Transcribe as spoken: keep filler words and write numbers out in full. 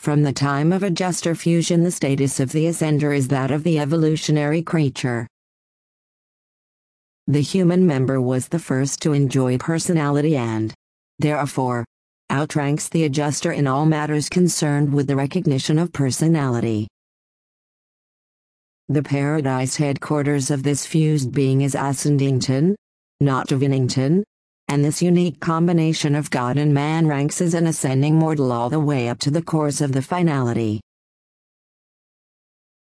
From the time of adjuster fusion, the status of the ascender is that of the evolutionary creature. The human member was the first to enjoy personality and, therefore, outranks the adjuster in all matters concerned with the recognition of personality. The paradise headquarters of this fused being is Ascendington, not Divinington, and this unique combination of God and man ranks as an ascending mortal all the way up to the course of the finality.